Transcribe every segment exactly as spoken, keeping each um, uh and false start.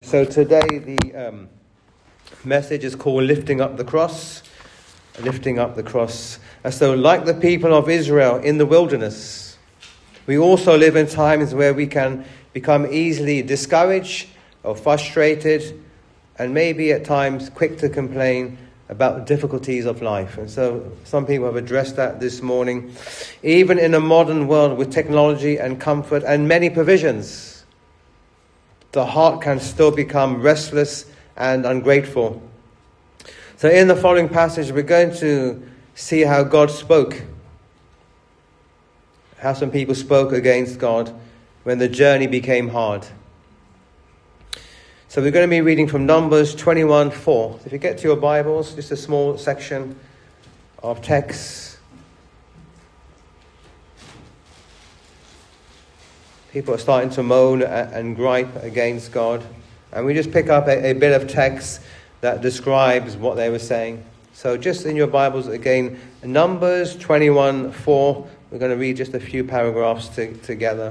So today the um, message is called Lifting Up the Cross. Lifting Up the Cross. And so like the people of Israel in the wilderness, we also live in times where we can become easily discouraged or frustrated and maybe at times quick to complain about the difficulties of life. And so some people have addressed that this morning. Even in a modern world with technology and comfort and many provisions, the heart can still become restless and ungrateful. So in the following passage, we're going to see how God spoke. How some people spoke against God when the journey became hard. So we're going to be reading from Numbers twenty-one four. So if you get to your Bibles, just a small section of text. People are starting to moan and gripe against God. And we just pick up a, a bit of text that describes what they were saying. So just in your Bibles again, Numbers twenty-one four. We're going to read just a few paragraphs to, together.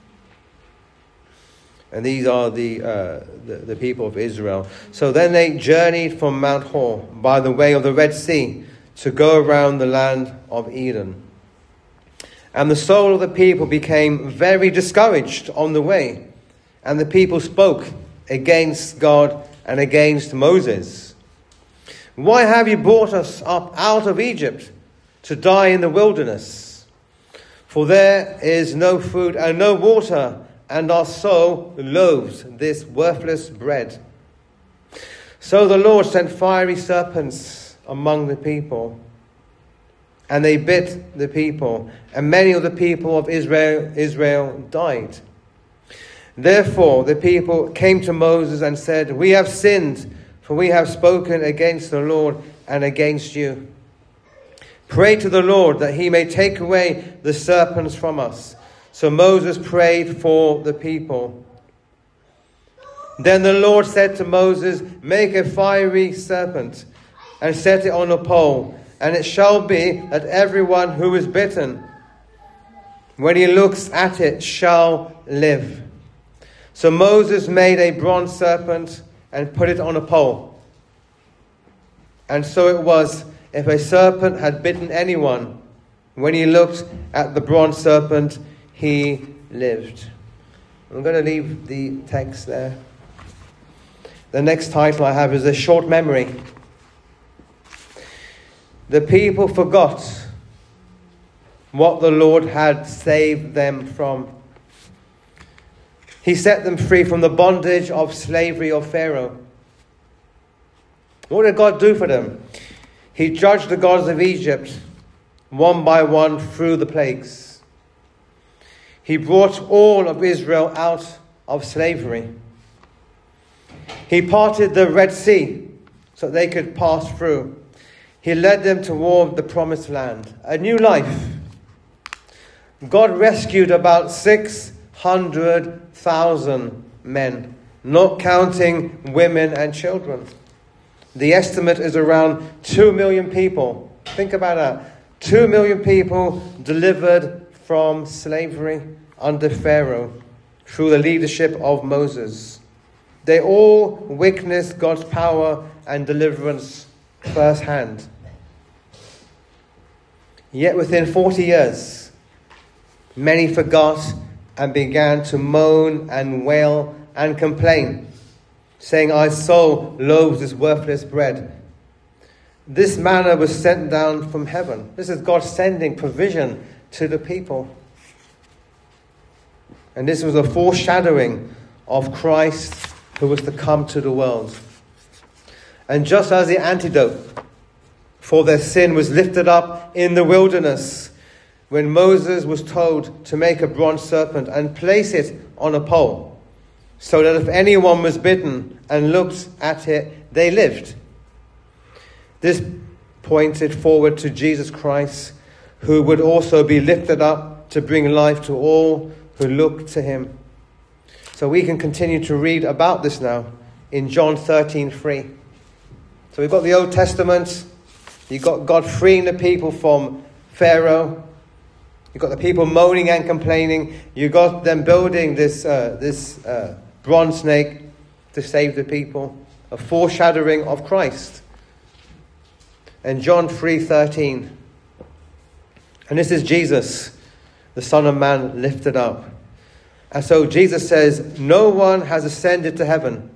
And these are the, uh, the the people of Israel. So then they journeyed from Mount Hor by the way of the Red Sea to go around the land of Edom. And the soul of the people became very discouraged on the way. And the people spoke against God and against Moses. Why have you brought us up out of Egypt to die in the wilderness? For there is no food and no water, and our soul loathes this worthless bread. So the Lord sent fiery serpents among the people, and they bit the people, and many of the people of Israel, Israel died. Therefore the people came to Moses and said, "We have sinned, for we have spoken against the Lord and against you. Pray to the Lord that he may take away the serpents from us." So Moses prayed for the people. Then the Lord said to Moses, "Make a fiery serpent and set it on a pole, and it shall be that everyone who is bitten, when he looks at it, shall live." So Moses made a bronze serpent and put it on a pole. And so it was, if a serpent had bitten anyone, when he looked at the bronze serpent, he lived. I'm going to leave the text there. The next title I have is A Short Memory. The people forgot what the Lord had saved them from. He set them free from the bondage of slavery of Pharaoh. What did God do for them? He judged the gods of Egypt one by one through the plagues. He brought all of Israel out of slavery. He parted the Red Sea so they could pass through. He led them toward the promised land, a new life. God rescued about six hundred thousand men, not counting women and children. The estimate is around two million people. Think about that. Two million people delivered from slavery under Pharaoh through the leadership of Moses. They all witnessed God's power and deliverance firsthand. Yet within forty years, many forgot and began to moan and wail and complain, saying, "Our soul loathes this worthless bread." This manna was sent down from heaven. This is God sending provision to the people. And this was a foreshadowing of Christ who was to come to the world. And just as the antidote for their sin was lifted up in the wilderness, when Moses was told to make a bronze serpent and place it on a pole, so that if anyone was bitten and looked at it, they lived. This pointed forward to Jesus Christ, who would also be lifted up to bring life to all who look to him. So we can continue to read about this now in John thirteen three. So we've got the Old Testament. You've got God freeing the people from Pharaoh. You've got the people moaning and complaining. You've got them building this uh, this uh, bronze snake to save the people, a foreshadowing of Christ. And John three thirteen. And this is Jesus, the Son of Man, lifted up. And so Jesus says, no one has ascended to heaven,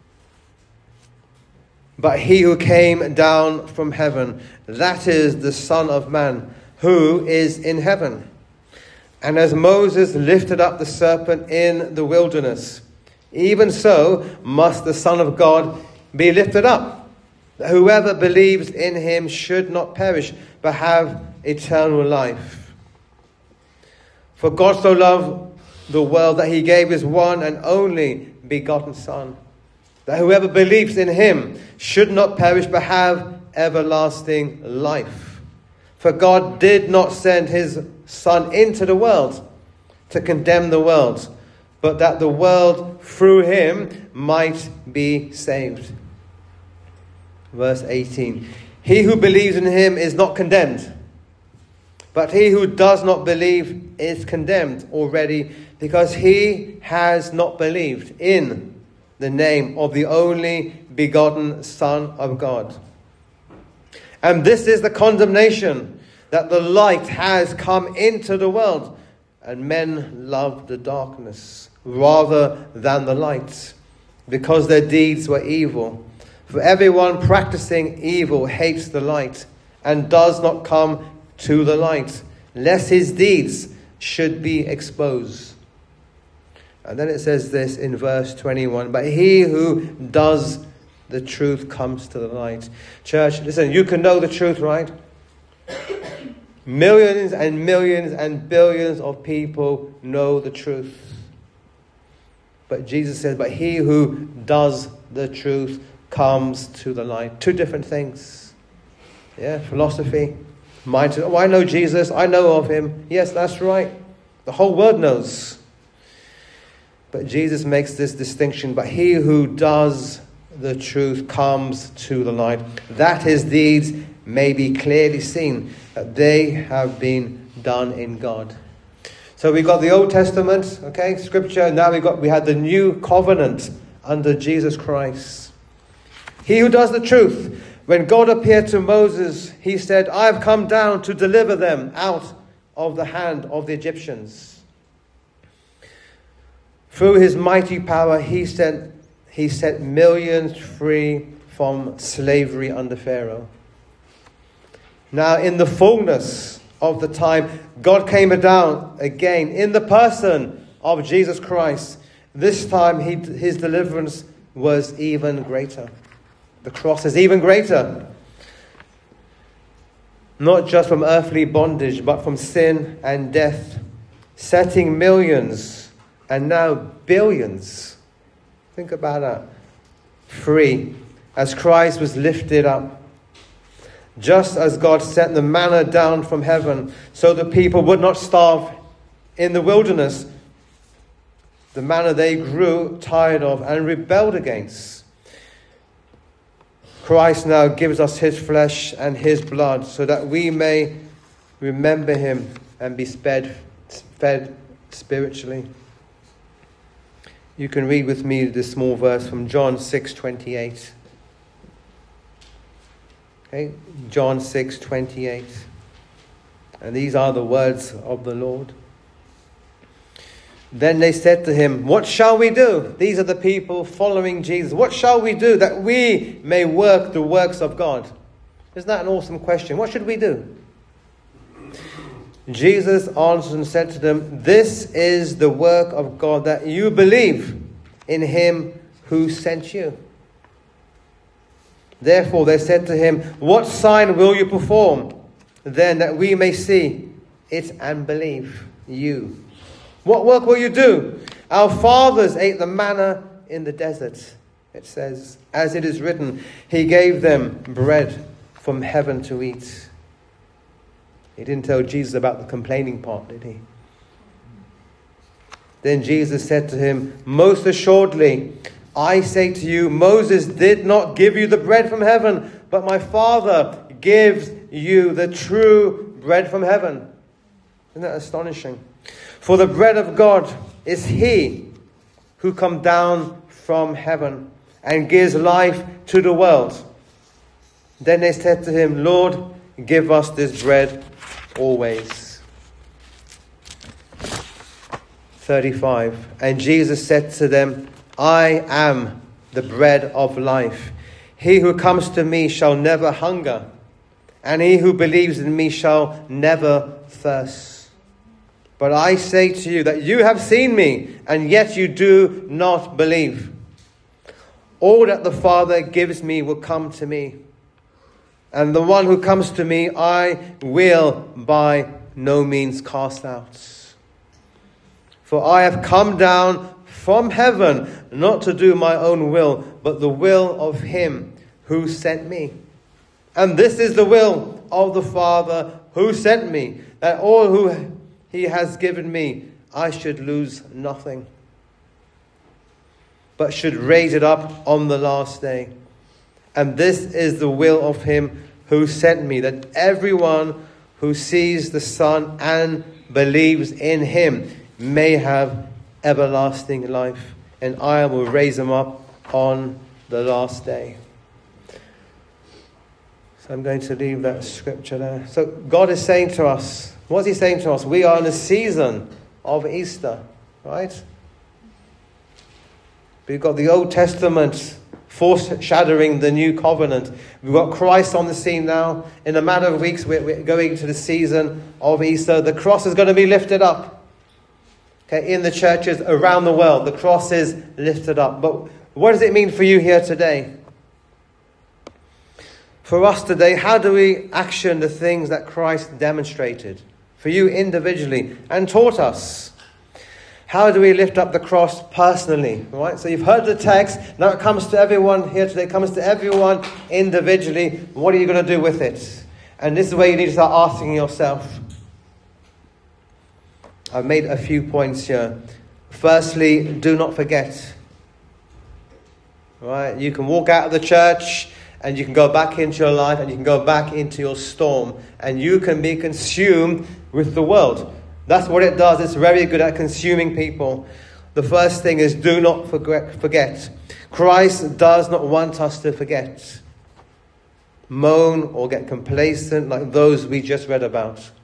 but he who came down from heaven, that is the Son of Man, who is in heaven. And as Moses lifted up the serpent in the wilderness, even so must the Son of God be lifted up, that whoever believes in him should not perish, but have eternal life. For God so loved the world that he gave his one and only begotten Son, that whoever believes in him should not perish, but have everlasting life. For God did not send his Son into the world to condemn the world, but that the world through him might be saved. Verse eighteen. He who believes in him is not condemned, but he who does not believe is condemned already, because he has not believed in the name of the only begotten Son of God. And this is the condemnation, that the light has come into the world, and men love the darkness rather than the light, because their deeds were evil. For everyone practicing evil hates the light, and does not come to the light, lest his deeds should be exposed. And then it says this in verse twenty-one, but he who does the truth comes to the light. Church, listen, you can know the truth, right? Millions and millions and billions of people know the truth. But Jesus says, but he who does the truth comes to the light. Two different things. Yeah, philosophy. Mind to, oh, I know Jesus, I know of him. Yes, that's right. The whole world knows. But Jesus makes this distinction. But he who does the truth comes to the light, that his deeds may be clearly seen, that they have been done in God. So we got the Old Testament, okay, Scripture. Now we got we had the new covenant under Jesus Christ. He who does the truth. When God appeared to Moses, he said, I have come down to deliver them out of the hand of the Egyptians. Through his mighty power, he sent, he set millions free from slavery under Pharaoh. Now, in the fullness of the time, God came down again in the person of Jesus Christ. This time, he, his deliverance was even greater. The cross is even greater. Not just from earthly bondage, but from sin and death, setting millions and now billions, think about that, free, as Christ was lifted up. Just as God sent the manna down from heaven so the people would not starve in the wilderness, the manna they grew tired of and rebelled against. Christ now gives us his flesh and his blood so that we may remember him and be fed, fed spiritually. You can read with me this small verse from John six twenty-eight. Okay, John six twenty-eight. And these are the words of the Lord. Then they said to him, what shall we do? These are the people following Jesus. What shall we do that we may work the works of God? Isn't that an awesome question? What should we do? Jesus answered and said to them, this is the work of God, that you believe in him who sent you. Therefore they said to him, what sign will you perform then, that we may see it and believe you? What work will you do? Our fathers ate the manna in the desert, it says, as it is written, he gave them bread from heaven to eat. He didn't tell Jesus about the complaining part, did he? Then Jesus said to him, most assuredly, I say to you, Moses did not give you the bread from heaven, but my Father gives you the true bread from heaven. Isn't that astonishing? For the bread of God is he who come down from heaven and gives life to the world. Then they said to him, Lord, give us this bread always. thirty-five. And Jesus said to them, I am the bread of life. He who comes to me shall never hunger, and he who believes in me shall never thirst. But I say to you that you have seen me, and yet you do not believe. All that the Father gives me will come to me, and the one who comes to me I will by no means cast out. For I have come down from heaven, not to do my own will, but the will of him who sent me. And this is the will of the Father who sent me, that all who he has given me, I should lose nothing, but should raise it up on the last day. And this is the will of him who sent me, that everyone who sees the Son and believes in him may have everlasting life, and I will raise him up on the last day. So I'm going to leave that scripture there. So God is saying to us, what's he saying to us? We are in the season of Easter, right? We've got the Old Testament foreshadowing the new covenant. We've got Christ on the scene now. In a matter of weeks, we're, we're going to the season of Easter. The cross is going to be lifted up. Okay, in the churches around the world, the cross is lifted up. But what does it mean for you here today? For us today, how do we action the things that Christ demonstrated for you individually and taught us? How do we lift up the cross personally? Right? So you've heard the text. Now it comes to everyone here today. It comes to everyone individually. What are you going to do with it? And this is where you need to start asking yourself. I've made a few points here. Firstly, do not forget. Right? You can walk out of the church and you can go back into your life and you can go back into your storm. And you can be consumed with the world. That's what it does. It's very good at consuming people. The first thing is do not forget. Christ does not want us to forget, moan or get complacent like those we just read about.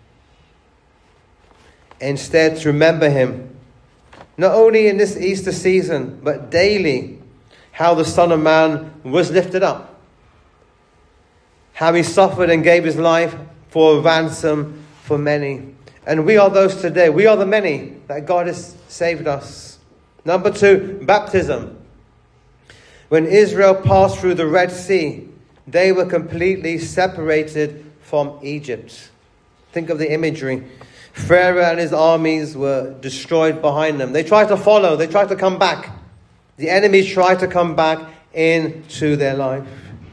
Instead, to remember him, not only in this Easter season, but daily, how the Son of Man was lifted up, how he suffered and gave his life for a ransom for many. And we are those today. We are the many that God has saved us. Number two, baptism. When Israel passed through the Red Sea, they were completely separated from Egypt. Think of the imagery. Pharaoh and his armies were destroyed behind them. They tried to follow. They tried to come back. The enemies tried to come back into their life.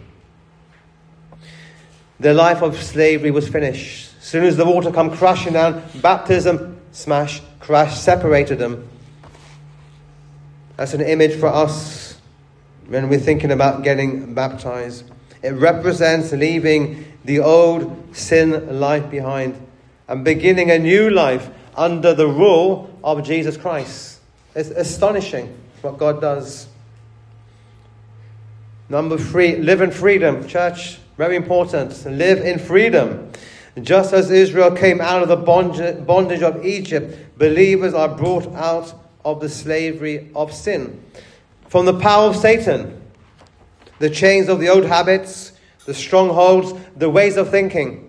Their life of slavery was finished. As soon as the water come crashing down, baptism, smash, crash, separated them. That's an image for us when we're thinking about getting baptized. It represents leaving the old sin life behind and beginning a new life under the rule of Jesus Christ. It's astonishing what God does. Number three, live in freedom. Church, very important. Live in freedom. Just as Israel came out of the bondage of Egypt, believers are brought out of the slavery of sin. From the power of Satan, the chains of the old habits, the strongholds, the ways of thinking.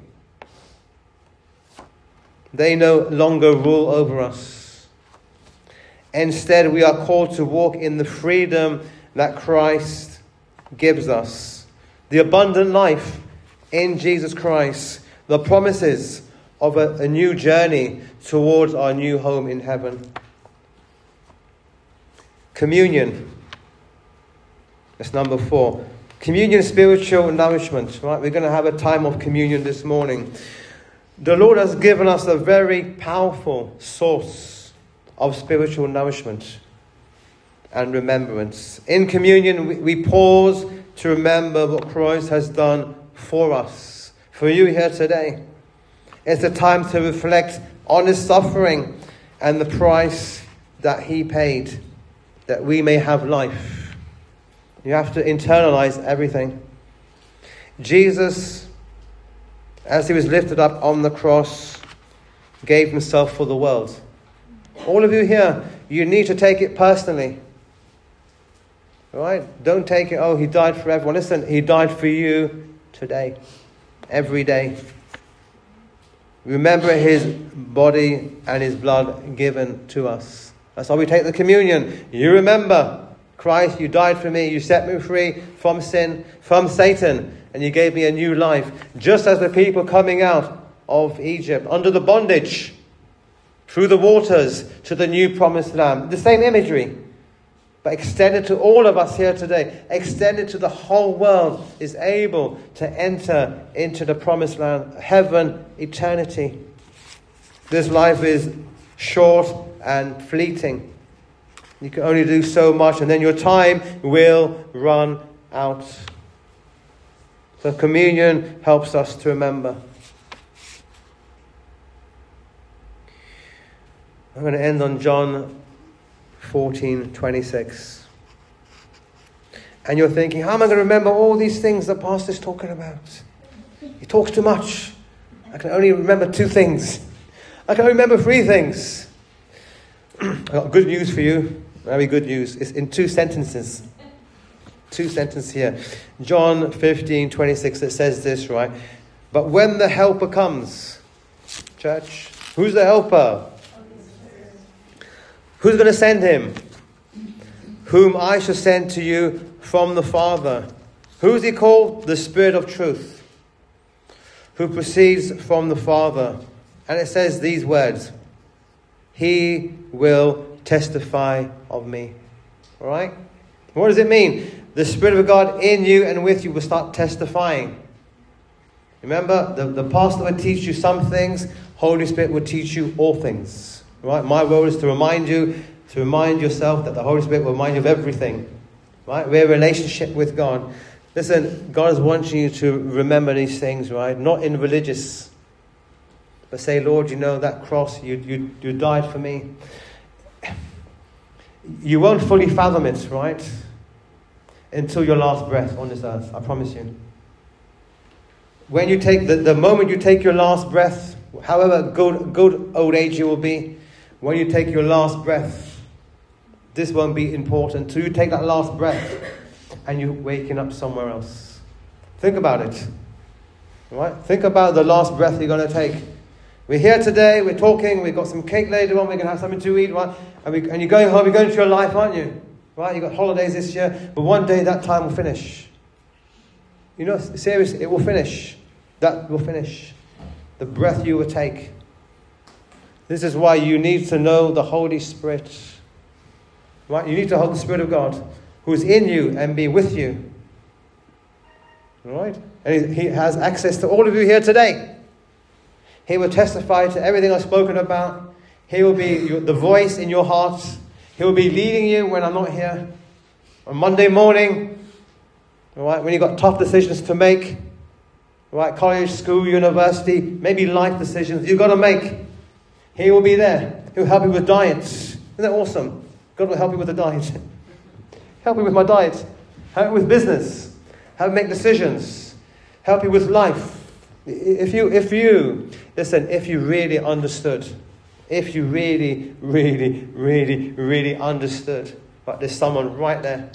They no longer rule over us. Instead, we are called to walk in the freedom that Christ gives us. The abundant life in Jesus Christ. The promises of a, a new journey towards our new home in heaven. Communion. That's number four. Communion, spiritual nourishment. Right? We're going to have a time of communion this morning. The Lord has given us a very powerful source of spiritual nourishment and remembrance. In communion, we, we pause to remember what Christ has done for us. For you here today, it's a time to reflect on his suffering and the price that he paid, that we may have life. You have to internalize everything. Jesus, as he was lifted up on the cross, gave himself for the world. All of you here, you need to take it personally. All right? Don't take it, oh, he died for everyone. Listen, he died for you today. Every day. Remember his body and his blood given to us. That's why we take the communion. You remember, Christ, you died for me. You set me free from sin, from Satan, and you gave me a new life. Just as the people coming out of Egypt, under the bondage, through the waters, to the new promised land. The same imagery, but extended to all of us here today. Extended to the whole world, is able to enter into the promised land, heaven, eternity. This life is short and fleeting. You can only do so much, and then your time will run out. So communion helps us to remember. I'm going to end on John fourteen twenty-six. And you're thinking, how am I going to remember all these things the pastor's talking about? He talks too much. I can only remember two things. I can only remember three things. I've got good news for you. Very good news. It's in two sentences. Two sentences here. John fifteen twenty-six, it says this, right? But when the helper comes, church, who's the helper? Who's going to send him? Whom I shall send to you from the Father. Who is he called? The Spirit of truth, who proceeds from the Father. And it says these words: he will testify of me. All right? What does it mean? The Spirit of God in you and with you will start testifying. Remember, the, the pastor will teach you some things. Holy Spirit will teach you all things. Right? My role is to remind you, to remind yourself that the Holy Spirit will remind you of everything. Right? We're in a relationship with God. Listen, God is wanting you to remember these things, right? Not in religious, but say, Lord, you know that cross, you, you, you died for me. You won't fully fathom it, right? Until your last breath on this earth, I promise you. When you take, the, the moment you take your last breath, however good, good old age you will be, when you take your last breath, this won't be important. Till you take that last breath and you're waking up somewhere else. Think about it. Right? Think about the last breath you're going to take. We're here today, we're talking, we've got some cake later on, we're going to have something to eat, right? And, we, and you're going home, you're going to your life, aren't you? Right? You've got holidays this year, but one day that time will finish. You know, seriously, it will finish. That will finish. The breath you will take. This is why you need to know the Holy Spirit. Right? You need to hold the Spirit of God, who is in you and be with you. Right? And he has access to all of you here today. He will testify to everything I've spoken about. He will be your, the voice in your heart. He will be leading you when I'm not here. On Monday morning, right, when you've got tough decisions to make, right, college, school, university, maybe life decisions you've got to make. He will be there. He'll help you with diets. Isn't that awesome? God will help you with the diet. Help me with my diet. Help me with business. Help me make decisions. Help you with life. If you, if you, listen, if you really understood, if you really, really, really, really understood, but there's someone right there,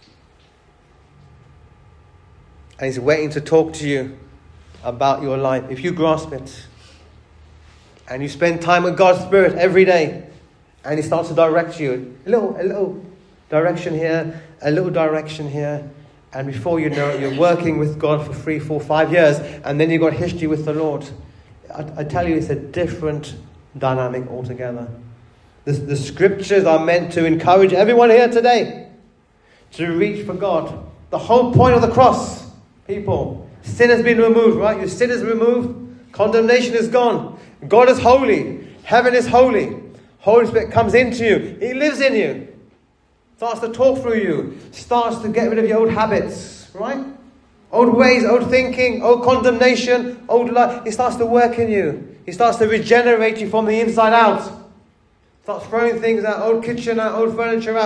and he's waiting to talk to you about your life. If you grasp it, and you spend time with God's Spirit every day, and he starts to direct you, a little, a little direction here, a little direction here, and before you know it, you're working with God for three, four, five years, and then you've got history with the Lord. I, I tell you, it's a different dynamic altogether. The, the scriptures are meant to encourage everyone here today to reach for God. The whole point of the cross, people, sin has been removed, right? Your sin is removed. Condemnation is gone. God is holy. Heaven is holy. Holy Spirit comes into you. He lives in you. Starts to talk through you. Starts to get rid of your old habits, right? Old ways, old thinking, old condemnation, old life. He starts to work in you. He starts to regenerate you from the inside out. Starts throwing things out, old kitchen out, old furniture out,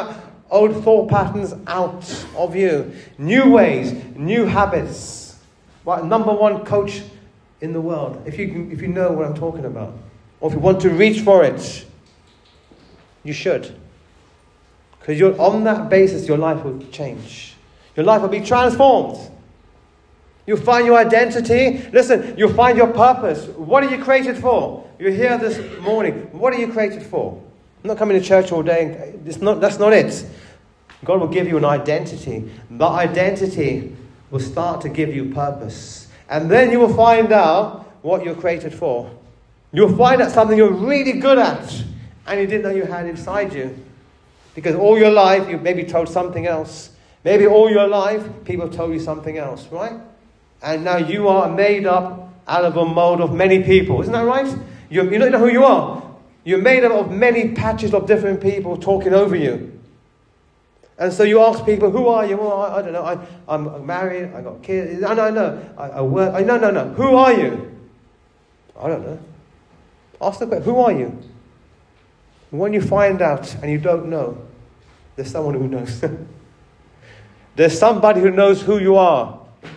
old thought patterns out of you. New ways, new habits. Right? Number one coach in the world. If you, if you know what I'm talking about. Or if you want to reach for it, you should. Because you're on that basis, your life will change. Your life will be transformed. You'll find your identity. Listen, you'll find your purpose. What are you created for? You're here this morning. What are you created for? I'm not coming to church all day. It's not, that's not it. God will give you an identity. That identity will start to give you purpose. And then you will find out what you're created for. You'll find out something you're really good at and you didn't know you had inside you. Because all your life you've maybe told something else. Maybe all your life people have told you something else, right? And now you are made up out of a mold of many people. Isn't that right? You, you don't know who you are. You're made up of many patches of different people talking over you. And so you ask people, who are you? Well, I, I don't know. I, I'm married. I got kids. No, no, no. I, I work. I, no, no, no. Who are you? I don't know. Ask the question, who are you? When you find out and you don't know, there's someone who knows. There's somebody who knows who you are.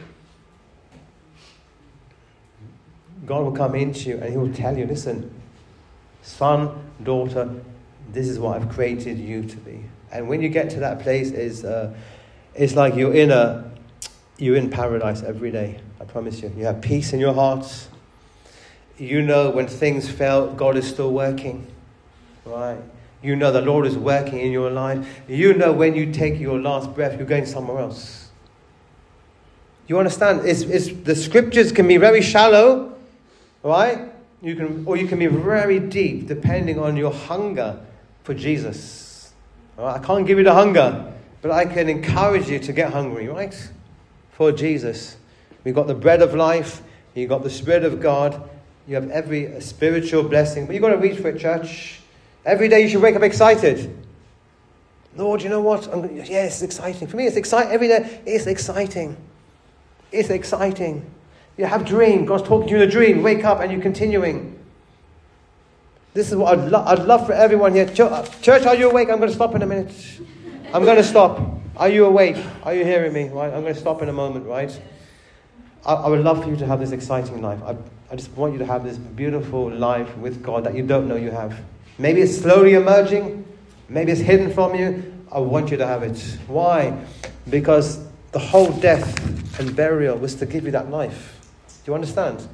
God will come into you and he will tell you, listen, son, daughter, this is what I've created you to be. And when you get to that place, it's, uh, it's like you're in a, you're in paradise every day. I promise you. You have peace in your heart. You know when things fail, God is still working. Right? You know the Lord is working in your life. You know when you take your last breath, you're going somewhere else. You understand? It's, it's, the scriptures can be very shallow, right? You can, or you can be very deep, depending on your hunger for Jesus. Right? I can't give you the hunger, but I can encourage you to get hungry, right? For Jesus. We've got the bread of life. You've got the Spirit of God. You have every spiritual blessing. But you've got to reach for it, church. Every day you should wake up excited. Lord, you know what? I'm, yeah, it's exciting. For me, it's exciting. Every day, it's exciting. It's exciting. You have a dream. God's talking to you in a dream. Wake up and you're continuing. This is what I'd, lo- I'd love for everyone here. Church, are you awake? I'm going to stop in a minute. I'm going to stop. Are you awake? Are you hearing me? Right? I'm going to stop in a moment, right? I, I would love for you to have this exciting life. I, I just want you to have this beautiful life with God that you don't know you have. Maybe it's slowly emerging. Maybe it's hidden from you. I want you to have it. Why? Because the whole death and burial was to give you that life. Do you understand?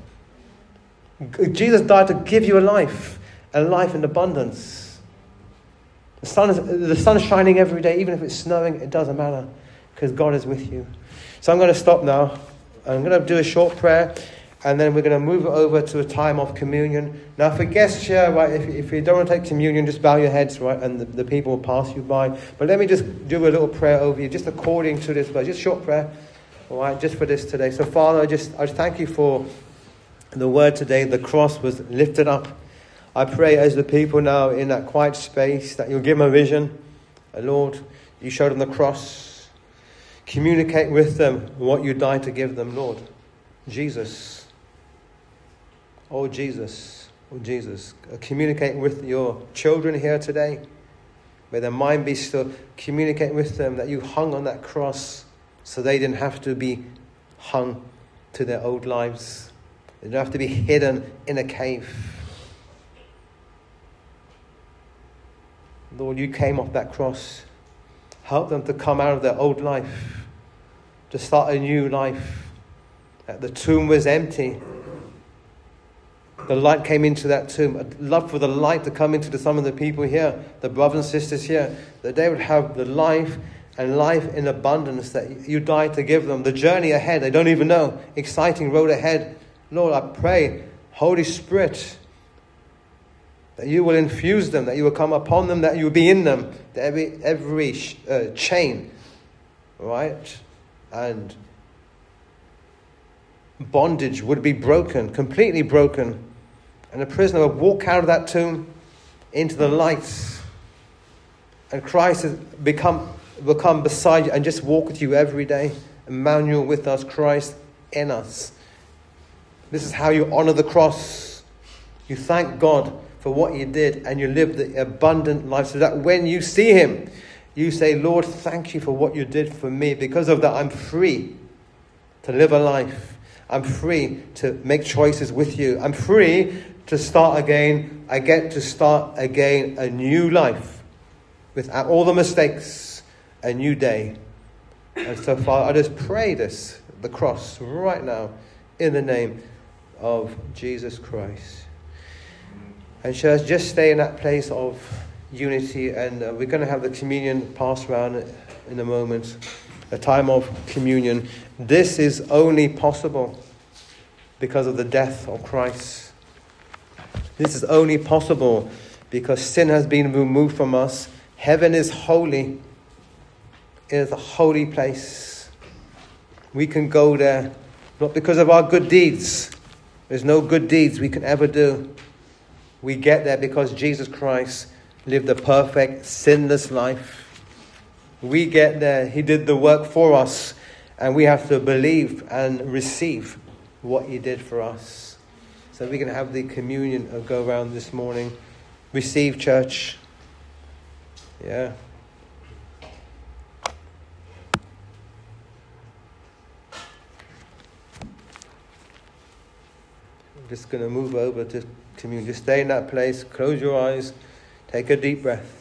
Jesus died to give you a life. A life in abundance. The sun is, the sun's shining every day. Even if it's snowing, it doesn't matter. Because God is with you. So I'm going to stop now. I'm going to do a short prayer. And then we're going to move over to a time of communion. Now, for guests here, right, if, if you don't want to take communion, just bow your heads, right, and the, the people will pass you by. But let me just do a little prayer over you, just according to this, but just short prayer, all right, just for this today. So, Father, I just, I just thank you for the word today. The cross was lifted up. I pray as the people now in that quiet space that you'll give them a vision. Lord, you showed them the cross. Communicate with them what you died to give them, Lord. Jesus. Oh, Jesus, oh, Jesus, communicate with your children here today. May their mind be still. Communicate with them that you hung on that cross so they didn't have to be hung to their old lives. They didn't have to be hidden in a cave. Lord, you came off that cross. Help them to come out of their old life, to start a new life. That the tomb was empty. The light came into that tomb. I'd love for the light to come into the, some of the people here, the brothers and sisters here, that they would have the life and life in abundance that you died to give them. The journey ahead, they don't even know. Exciting road ahead. Lord, I pray, Holy Spirit, that you will infuse them, that you will come upon them, that you will be in them, that every, every uh, chain, right, and bondage would be broken, completely broken. And the prisoner would walk out of that tomb into the light. And Christ has become, will come beside you and just walk with you every day. Emmanuel with us, Christ in us. This is how you honor the cross. You thank God for what he did and you live the abundant life so that when you see him, You say, Lord, thank you for what you did for me. Because of that, I'm free to live a life. I'm free to make choices with you. I'm free to start again. I get to start again a new life without all the mistakes, a new day. And so, Father, I just pray this, the cross, right now, in the name of Jesus Christ. And church, just stay in that place of unity, and uh, we're going to have the communion passed around in a moment, a time of communion. This is only possible because of the death of Christ. This is only possible because sin has been removed from us. Heaven is holy. It is a holy place. We can go there, not because of our good deeds. There's no good deeds we can ever do. We get there because Jesus Christ lived a perfect, sinless life. We get there. He did the work for us, and we have to believe and receive what he did for us. So we can have the communion and go around this morning. Receive, church. Yeah. I'm just going to move over to communion. Just stay in that place. Close your eyes. Take a deep breath.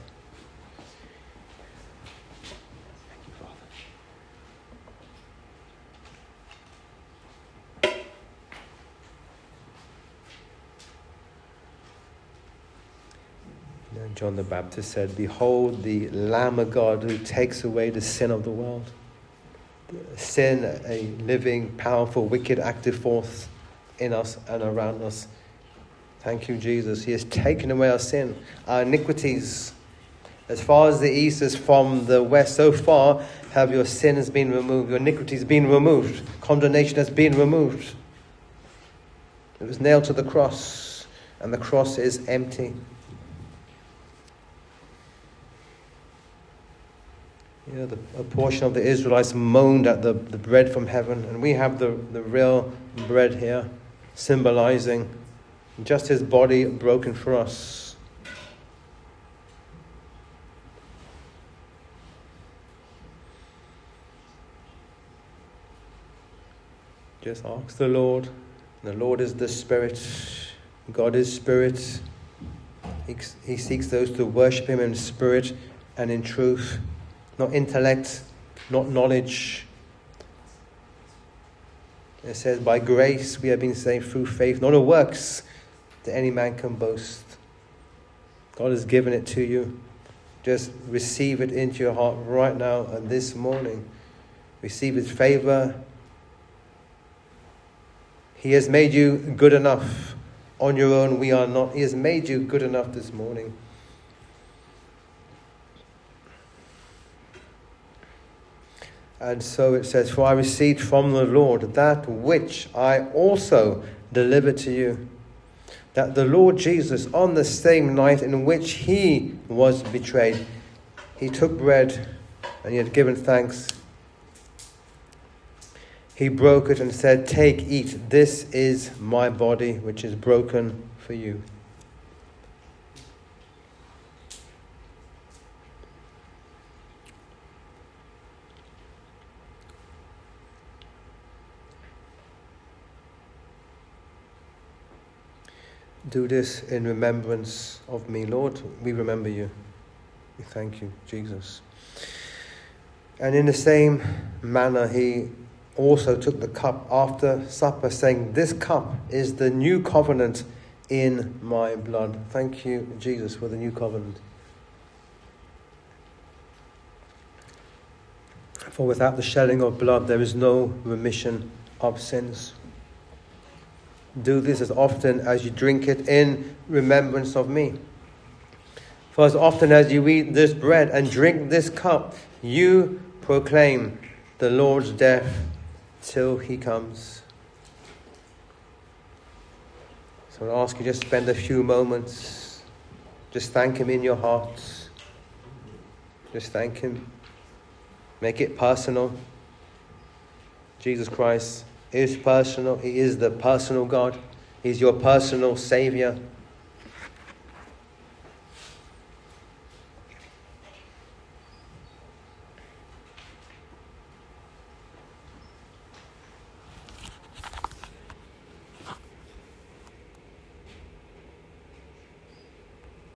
Thank you, Father. And John the Baptist said, "Behold the Lamb of God who takes away the sin of the world." Sin, a living, powerful, wicked, active force in us and around us. Thank you, Jesus. He has taken away our sin, our iniquities. As far as the east is from the west, so far have your sins been removed, your iniquities been removed, condemnation has been removed. It was nailed to the cross, and the cross is empty. You know, the, a portion of the Israelites moaned at the, the bread from heaven, and we have the, the real bread here, symbolizing just his body broken for us. Just ask the Lord. The Lord is the Spirit. God is Spirit. He, he seeks those to worship him in spirit and in truth. Not intellect, not knowledge. It says, by grace we have been saved through faith, not of works, that any man can boast. God has given it to you. Just receive it into your heart right now and this morning. Receive his favor. He has made you good enough. On your own, we are not. He has made you good enough this morning. And so it says, for I received from the Lord that which I also delivered to you. That the Lord Jesus, on the same night in which he was betrayed, he took bread and he had given thanks. He broke it and said, take, eat. This is my body, which is broken for you. Do this in remembrance of me. Lord, we remember you. We thank you, Jesus. And in the same manner, he also took the cup after supper, saying, this cup is the new covenant in my blood. Thank you, Jesus, for the new covenant. For without the shedding of blood, there is no remission of sins. Do this as often as you drink it in remembrance of me. For as often as you eat this bread and drink this cup, you proclaim the Lord's death till he comes. So I ask you just spend a few moments. Just thank him in your hearts. Just thank him. Make it personal. Jesus Christ is personal. He is the personal God. He's your personal Savior.